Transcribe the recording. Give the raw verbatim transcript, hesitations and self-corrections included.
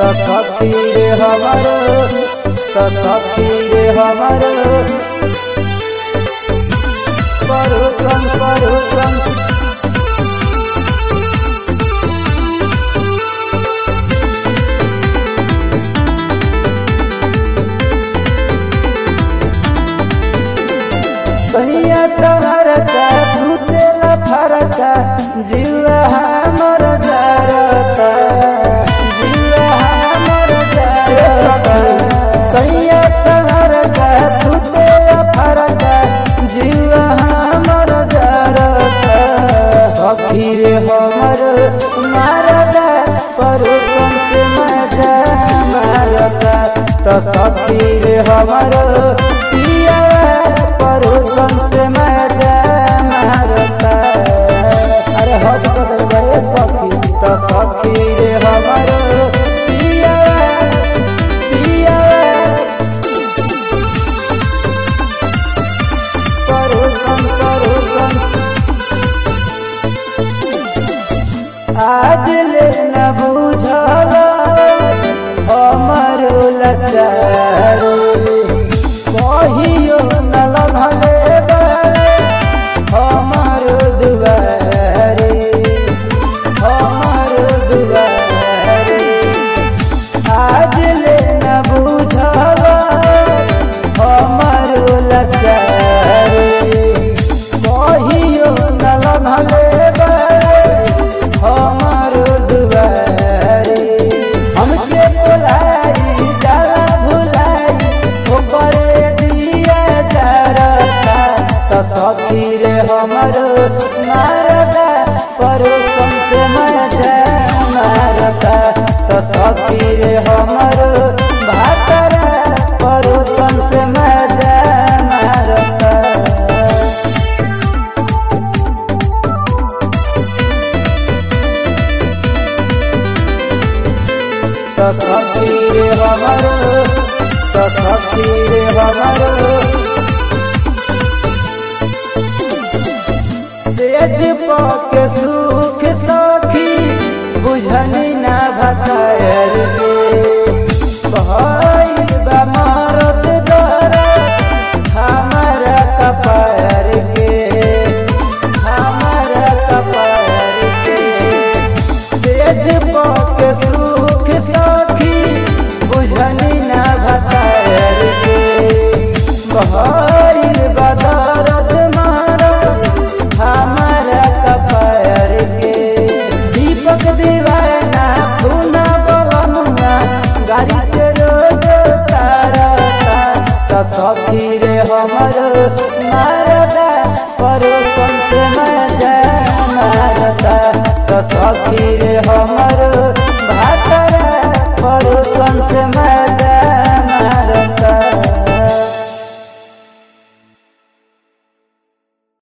सखी रे हमर सखी रे हमर परुसन परुसन सैया सहर का सुतेला फरका जीवा हमर जरता जीवा हमर जरता सैया सहर का सुतेला फरका जीवा हमर जरता सखी रे हमर मारता परुसन से मजा मारता तो सखी रे हमर पिया परुसन से मजा मारता। अरे हद कर गए सखी तो सखी रे हमर पिया पिया परुसन परुसन आज ले न बुझल हमर लाचारी कहियो न लगले हमर दुआरे हमर दुआरे आज ले न बुझल हमर लाचारी कहियो न लगले हमर दुआरे हमके बोलाई जाला भुलाई ओकरे दिया जरता तो सखी रे हमर मारता परुसन से मजा मारता तो सखी रे हमर भातरा परुसन से मजा मारता तो सखी रे हमर तो सखी रे हमर सेज पके सुख सखी बुझनी ना भतायर के भइल बा मरद दरद हमारा कपार के हमारा कपार के सेज पके सुख सखी बुझनी ना भतायर के भइल बा दरद मरद हमारा कपार के दीपक दीवाना खूना बलमुआ गाड़ी से रोज तारता तो सखी रे हमर